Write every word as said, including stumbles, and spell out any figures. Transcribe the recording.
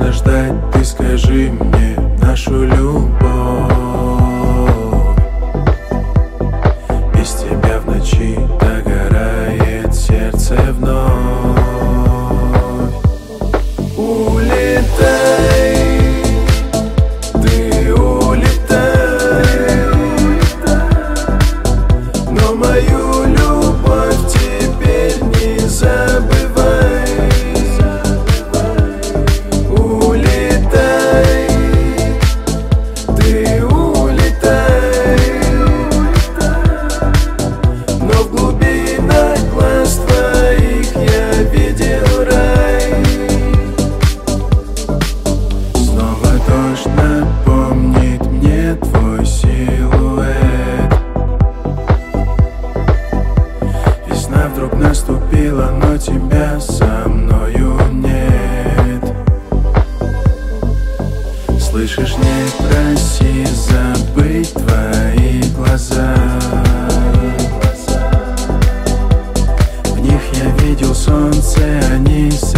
можно ждать, ты скажи мне нашу любовь. Без тебя в ночи догорает сердце вновь. Улетай, ты улетай, но мою любовь теперь не забывай. Улетай, ты улетай, но в глубинах глаз твоих я видел рай. Снова дождь напомнит мне твой силуэт. Весна вдруг наступила, но тебя со мною нет. Слышишь, не проси забыть твои глаза. В них я видел солнце, они